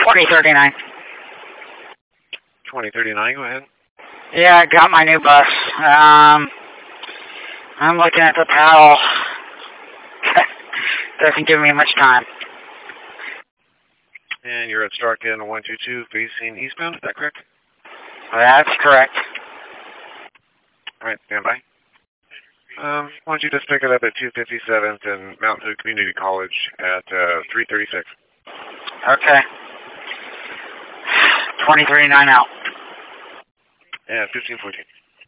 2039. 2039, go ahead. Yeah, I got my new bus. I'm looking at the paddle. Doesn't give me much time. And you're at Starkend 122 facing eastbound, is that correct? That's correct. All right, stand by. Why don't you just pick it up at 257th and Mountain View Community College at 336. Okay. 2039 out. Yeah, 1514.